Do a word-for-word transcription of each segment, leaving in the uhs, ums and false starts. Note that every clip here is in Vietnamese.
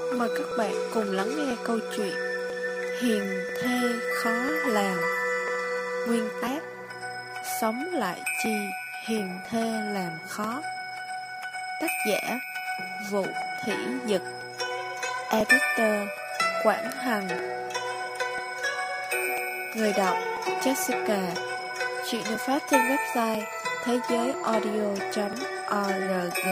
Mời các bạn cùng lắng nghe câu chuyện Hiền thê khó làm. Nguyên tác: sống lại chi hiền thê làm khó. Tác giả: Vũ Thị Dực. Editor: Quảng Hành. Người đọc: Jessica. Chuyện được phát trên website thế giới audio chấm org.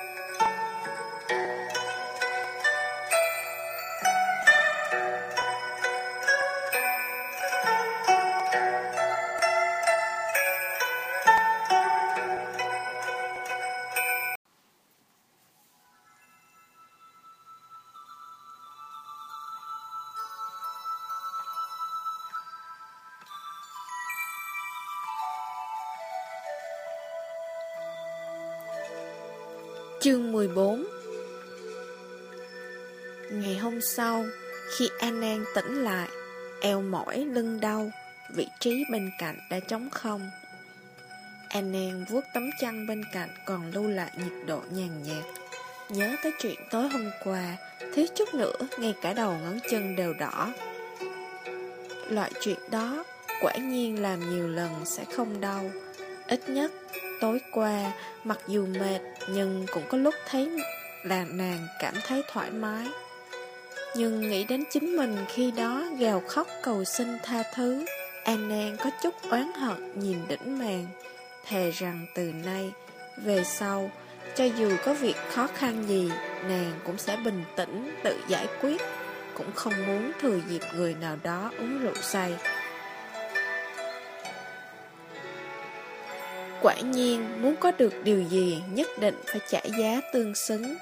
Chương mười bốn. Ngày hôm sau, khi An An tỉnh lại, eo mỏi lưng đau, vị trí bên cạnh đã trống không. An An vuốt tấm chăn bên cạnh còn lưu lại nhiệt độ nhàn nhạt. Nhớ tới chuyện tối hôm qua, thiếu chút nữa ngay cả đầu ngón chân đều đỏ. Loại chuyện đó quả nhiên làm nhiều lần sẽ không đau. Ít nhất tối qua, mặc dù mệt nhưng cũng có lúc thấy là nàng cảm thấy thoải mái. Nhưng nghĩ đến chính mình khi đó gào khóc cầu xin tha thứ, An An có chút oán hận nhìn đỉnh màn, thề rằng từ nay về sau, cho dù có việc khó khăn gì, nàng cũng sẽ bình tĩnh tự giải quyết, cũng không muốn thừa dịp người nào đó uống rượu say. Quả nhiên, muốn có được điều gì nhất định phải trả giá tương xứng.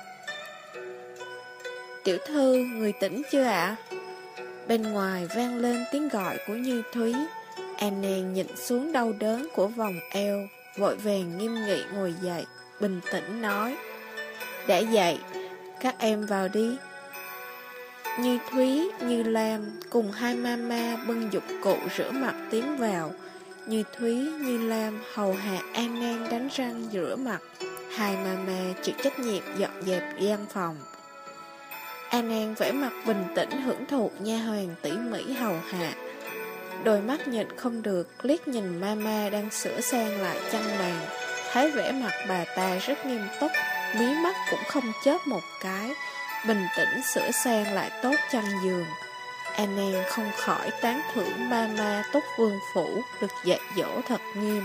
Tiểu thư, người tỉnh chưa ạ? Bên ngoài vang lên tiếng gọi của Như Thúy. An An nhìn xuống đau đớn của vòng eo, vội vàng nghiêm nghị ngồi dậy, bình tĩnh nói: đã dậy, các em vào đi. Như Thúy, Như Lam cùng hai mama bưng dụng cụ rửa mặt tiến vào. Như Thúy, Như Lam hầu hạ An An đánh răng rửa mặt, hai mama chịu trách nhiệm dọn dẹp gian phòng. An An vẻ mặt bình tĩnh hưởng thụ nha hoàn tỉ mỉ hầu hạ, đôi mắt nhịn không được liếc nhìn mama đang sửa sang lại chăn màn, thấy vẻ mặt bà ta rất nghiêm túc, mí mắt cũng không chớp một cái, bình tĩnh sửa sang lại tốt chăn giường. An An không khỏi tán thưởng mama tốt vương phủ được dạy dỗ thật nghiêm.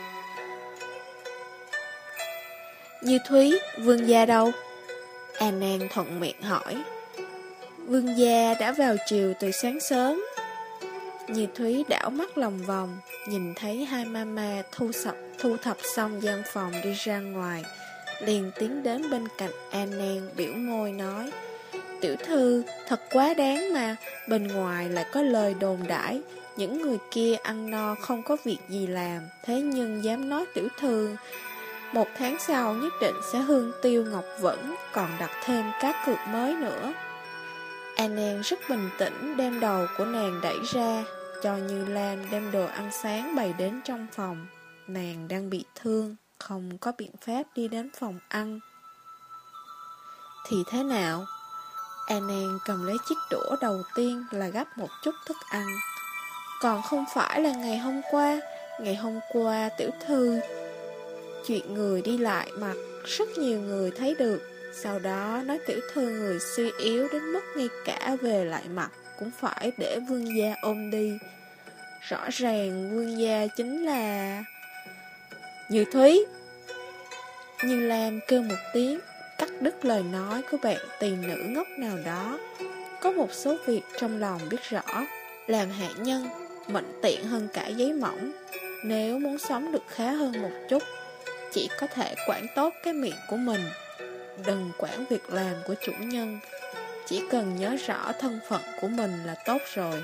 Như Thúy, vương gia đâu? An An thuận miệng hỏi. Vương gia đã vào triều từ sáng sớm. Như Thúy đảo mắt lòng vòng, nhìn thấy hai mama thu sập thu thập xong gian phòng đi ra ngoài, liền tiến đến bên cạnh An An biểu môi nói: tiểu thư, thật quá đáng mà, bên ngoài lại có lời đồn đãi, những người kia ăn no không có việc gì làm, thế nhưng dám nói tiểu thư một tháng sau nhất định sẽ hương tiêu ngọc vẫn, còn đặt thêm cá cược mới nữa. An An rất bình tĩnh đem đầu của nàng đẩy ra, cho Như Lam đem đồ ăn sáng bày đến trong phòng. Nàng đang bị thương, không có biện pháp đi đến phòng ăn. Thì thế nào? An An cầm lấy chiếc đũa đầu tiên là gắp một chút thức ăn. Còn không phải là ngày hôm qua. Ngày hôm qua tiểu thư chuyện người đi lại mặt, rất nhiều người thấy được. Sau đó nói tiểu thư người suy yếu đến mức ngay cả về lại mặt cũng phải để vương gia ôm đi. Rõ ràng vương gia chính là Như Thúy. Như Lam kêu một tiếng, cắt đứt lời nói của bạn tỳ nữ ngốc nào đó. Có một số việc trong lòng biết rõ, làm hạ nhân mệnh tiện hơn cả giấy mỏng. Nếu muốn sống được khá hơn một chút, chỉ có thể quản tốt cái miệng của mình, đừng quản việc làm của chủ nhân. Chỉ cần nhớ rõ thân phận của mình là tốt rồi.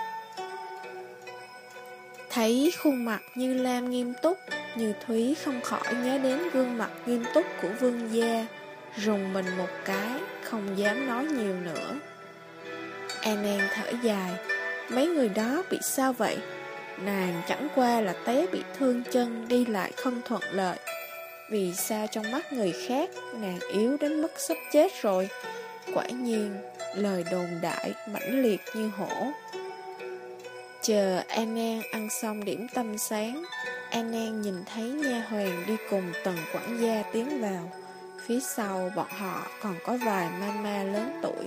Thấy khuôn mặt Như Lam nghiêm túc, Như Thúy không khỏi nhớ đến gương mặt nghiêm túc của vương gia, rùng mình một cái, không dám nói nhiều nữa. An An thở dài, mấy người đó bị sao vậy? Nàng chẳng qua là té bị thương chân, đi lại không thuận lợi. Vì sao trong mắt người khác nàng yếu đến mức sắp chết rồi? Quả nhiên lời đồn đại mãnh liệt như hổ. Chờ An An ăn xong điểm tâm sáng, An An nhìn thấy nha hoàn đi cùng Tần quản gia tiến vào. Phía sau bọn họ còn có vài mama lớn tuổi.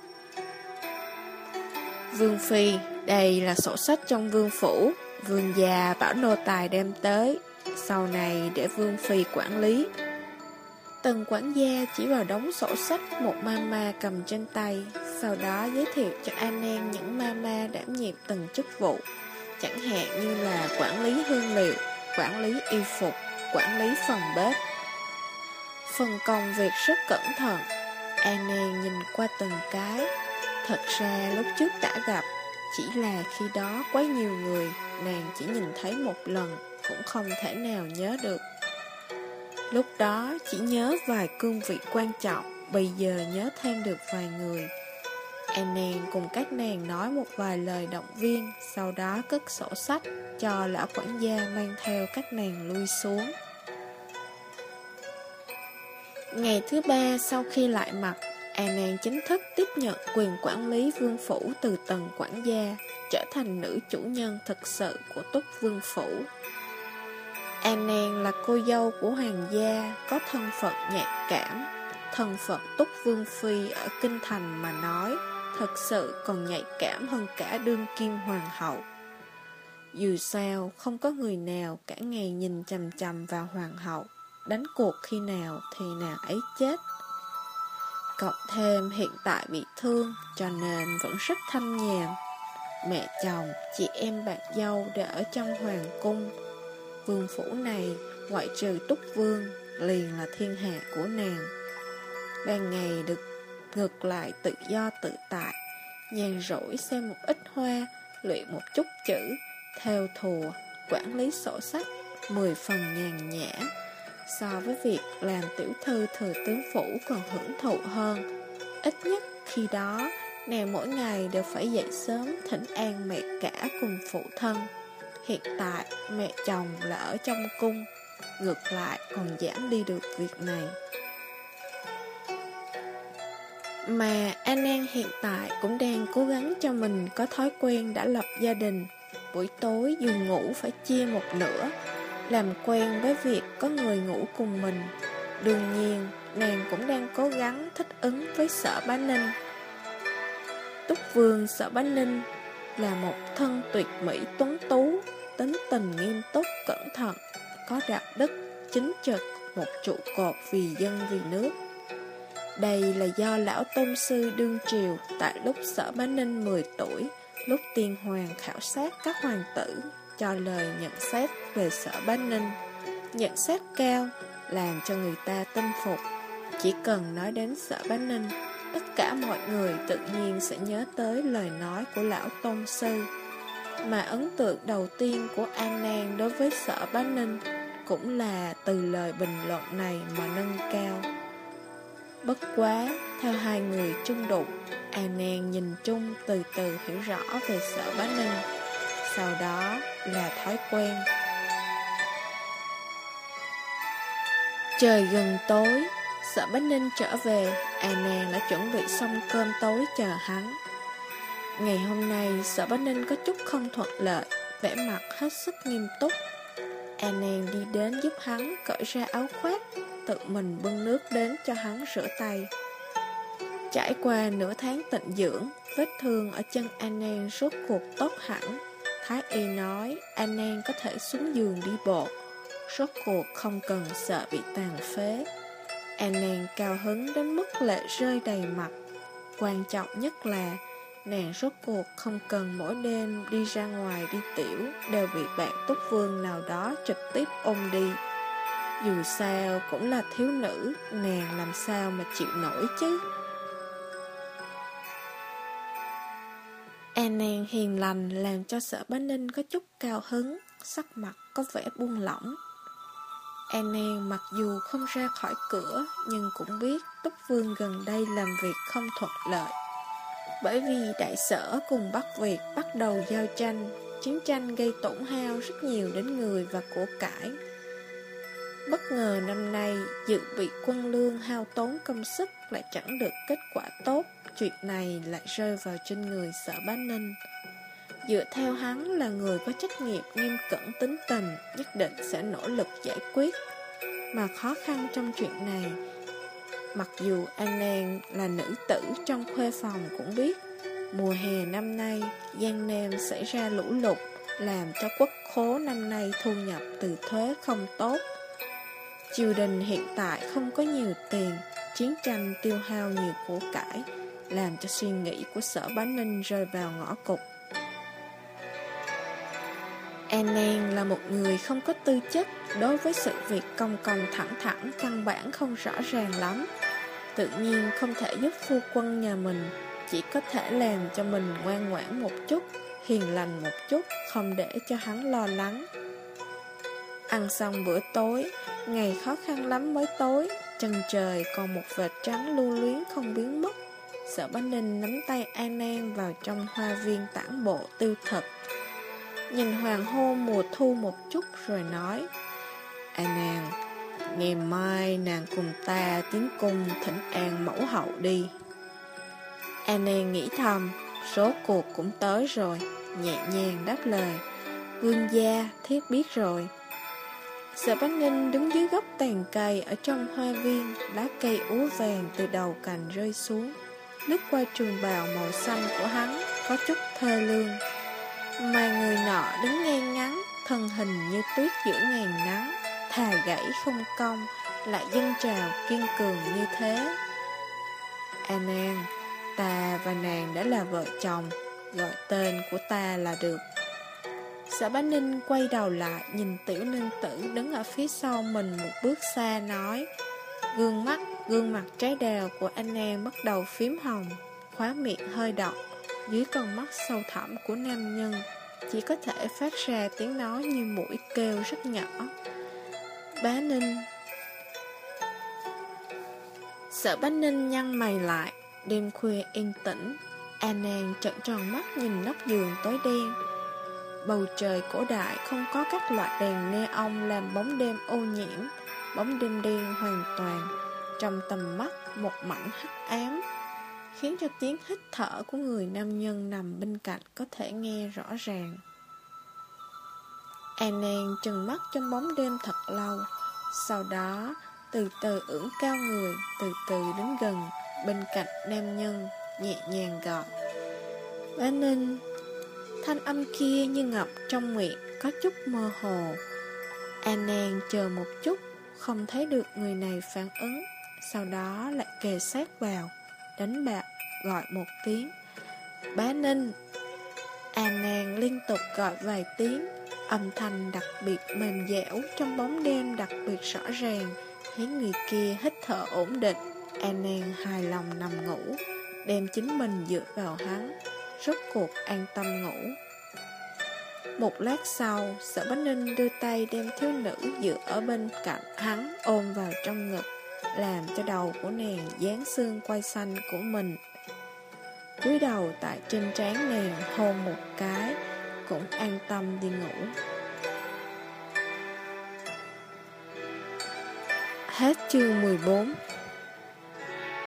Vương phi, đây là sổ sách trong vương phủ. Vương gia bảo nô tài đem tới, sau này để vương phi quản lý. Tần quản gia chỉ vào đống sổ sách một mama cầm trên tay, sau đó giới thiệu cho An An những mama đảm nhiệm từng chức vụ, chẳng hạn như là quản lý hương liệu, quản lý y phục, quản lý phòng bếp. Phần công việc rất cẩn thận. An An nhìn qua từng cái. Thật ra lúc trước đã gặp, chỉ là khi đó quá nhiều người, nàng chỉ nhìn thấy một lần, cũng không thể nào nhớ được. Lúc đó chỉ nhớ vài cương vị quan trọng, bây giờ nhớ thêm được vài người. An An cùng các nàng nói một vài lời động viên, sau đó cất sổ sách cho lão quản gia mang theo các nàng lui xuống. Ngày thứ ba sau khi lại mặt, An An chính thức tiếp nhận quyền quản lý vương phủ từ Tần quản gia, trở thành nữ chủ nhân thực sự của Túc Vương phủ. An An là cô dâu của hoàng gia, có thân phận nhạy cảm. Thân phận Túc Vương phi ở kinh thành mà nói, thật sự còn nhạy cảm hơn cả đương kim hoàng hậu. Dù sao, không có người nào cả ngày nhìn chằm chằm vào hoàng hậu, đánh cuộc khi nào thì nàng ấy chết. Cộng thêm hiện tại bị thương, cho nên vẫn rất thanh nhàn. Mẹ chồng, chị em bạn dâu đều ở trong hoàng cung. Vương phủ này, ngoại trừ Túc Vương, liền là thiên hạ của nàng. Ban ngày được ngược lại tự do tự tại, nhàn rỗi xem một ít hoa, luyện một chút chữ, theo thùa, quản lý sổ sách, mười phần nhàn nhã. So với việc làm tiểu thư thừa tướng phủ còn hưởng thụ hơn. Ít nhất khi đó, nàng mỗi ngày đều phải dậy sớm thỉnh an mẹ cả cùng phụ thân. Hiện tại, mẹ chồng là ở trong cung, ngược lại còn giảm đi được việc này. Mà An An hiện tại cũng đang cố gắng cho mình có thói quen đã lập gia đình. Buổi tối dù ngủ phải chia một nửa, làm quen với việc có người ngủ cùng mình. Đương nhiên, nàng cũng đang cố gắng thích ứng với Sở Bá Ninh. Túc Vương Sở Bá Ninh là một thân tuyệt mỹ tuấn tú, tính tình nghiêm túc cẩn thận, có đạo đức, chính trực, một trụ cột vì dân vì nước. Đây là do lão tôn sư đương triều tại lúc Sở Bá Ninh mười tuổi, lúc tiên hoàng khảo sát các hoàng tử, cho lời nhận xét về Sở Bá Ninh. Nhận xét cao, làm cho người ta tin phục. Chỉ cần nói đến Sở Bá Ninh, tất cả mọi người tự nhiên sẽ nhớ tới lời nói của lão tôn sư. Mà ấn tượng đầu tiên của An An đối với Sở Bá Ninh cũng là từ lời bình luận này mà nâng cao. Bất quá, theo hai người chung đụng, An An nhìn chung từ từ hiểu rõ về Sở Bá Ninh. Sau đó là thói quen. Trời gần tối, Sở Bá Ninh trở về, An An đã chuẩn bị xong cơm tối chờ hắn. Ngày hôm nay Sở Bá Ninh có chút không thuận lợi, vẻ mặt hết sức nghiêm túc. An An đi đến giúp hắn cởi ra áo khoác, tự mình bưng nước đến cho hắn rửa tay. Trải qua nửa tháng tịnh dưỡng, vết thương ở chân An An rốt cuộc tốt hẳn. Thái y nói An An có thể xuống giường đi bộ, rốt cuộc không cần sợ bị tàn phế. An An cao hứng đến mức lệ rơi đầy mặt. Quan trọng nhất là nàng rốt cuộc không cần mỗi đêm đi ra ngoài đi tiểu đều bị bạn Túc Vương nào đó trực tiếp ôm đi. Dù sao cũng là thiếu nữ, nàng làm sao mà chịu nổi chứ. An An hiền lành làm cho Sở Bá Ninh có chút cao hứng, sắc mặt có vẻ buông lỏng. An An mặc dù không ra khỏi cửa, nhưng cũng biết Túc Vương gần đây làm việc không thuận lợi. Bởi vì Đại Sở cùng Bắc Việt bắt đầu giao tranh, chiến tranh gây tổn hao rất nhiều đến người và của cải. Bất ngờ năm nay dự bị quân lương hao tốn công sức lại chẳng được kết quả tốt. Chuyện này lại rơi vào trên người Sở Bá Ninh. Dựa theo hắn là người có trách nhiệm nghiêm cẩn tính tình, nhất định sẽ nỗ lực giải quyết. Mà khó khăn trong chuyện này, mặc dù An Nan là nữ tử trong khuê phòng cũng biết, mùa hè năm nay Giang Nam xảy ra lũ lụt, làm cho quốc khố năm nay thu nhập từ thuế không tốt. Triều đình hiện tại không có nhiều tiền, chiến tranh tiêu hao nhiều của cải, làm cho suy nghĩ của Sở Bá Ninh rơi vào ngõ cụt. An Nan là một người không có tư chất, đối với sự việc công công thẳng thẳng căn bản không rõ ràng lắm. Tự nhiên không thể giúp phu quân nhà mình, chỉ có thể làm cho mình ngoan ngoãn một chút, hiền lành một chút, không để cho hắn lo lắng. Ăn xong bữa tối, ngày khó khăn lắm mới tối, chân trời còn một vệt trắng lưu luyến không biến mất. Sở Bá Ninh nắm tay An Nan vào trong hoa viên tản bộ tiêu thực, nhìn hoàng hôn mùa thu một chút rồi nói: An Nan, ngày mai nàng cùng ta tiến cung thỉnh an mẫu hậu đi. An Nan nghĩ thầm, số cuộc cũng tới rồi, nhẹ nhàng đáp lời: Vương gia, thiếp biết rồi. Sở Bá Ninh đứng dưới gốc tàn cây ở trong hoa viên, lá cây úa vàng từ đầu cành rơi xuống, lướt qua trường bào màu xanh của hắn, có chút thê lương. Mà người nọ đứng ngang ngắn, thân hình như tuyết giữa ngàn nắng, thà gãy không cong, lại dâng trào kiên cường như thế. An Nan, ta và nàng đã là vợ chồng, gọi tên của ta là được. Sở Bá Ninh quay đầu lại nhìn tiểu ninh tử đứng ở phía sau mình một bước xa nói: Gương mắt, gương mặt trái đào của An Nan bắt đầu phím hồng, khóe miệng hơi đỏ, dưới con mắt sâu thẳm của nam nhân chỉ có thể phát ra tiếng nói như mũi kêu rất nhỏ: Bá Ninh. Sở Bá Ninh nhăn mày lại. Đêm khuya yên tĩnh, An Nan trợn tròn mắt nhìn nóc giường tối đen. Bầu trời cổ đại không có các loại đèn neon làm bóng đêm ô nhiễm, bóng đêm đen hoàn toàn, trong tầm mắt một mảnh hắc ám, khiến cho tiếng hít thở của người nam nhân nằm bên cạnh có thể nghe rõ ràng. An Nan trừng mắt trong bóng đêm thật lâu, sau đó từ từ ưỡn cao người, từ từ đến gần bên cạnh nam nhân, nhẹ nhàng gọi: Bá Ninh. Thanh âm kia như ngập trong miệng, có chút mơ hồ. An Nan chờ một chút, không thấy được người này phản ứng, sau đó lại kề sát vào, đánh bạo, gọi một tiếng: Bá Ninh. An Nan liên tục gọi vài tiếng, âm thanh đặc biệt mềm dẻo trong bóng đêm đặc biệt rõ ràng, khiến người kia hít thở ổn định. An Nan hài lòng nằm ngủ, đem chính mình dựa vào hắn, rốt cuộc an tâm ngủ. Một lát sau, Sở Bá Ninh đưa tay đem thiếu nữ dựa ở bên cạnh hắn ôm vào trong ngực, làm cho đầu của nàng dán xương quai xanh của mình, cúi đầu tại trên trán nàng hôn một cái, cũng an tâm đi ngủ. Hết chương mười bốn.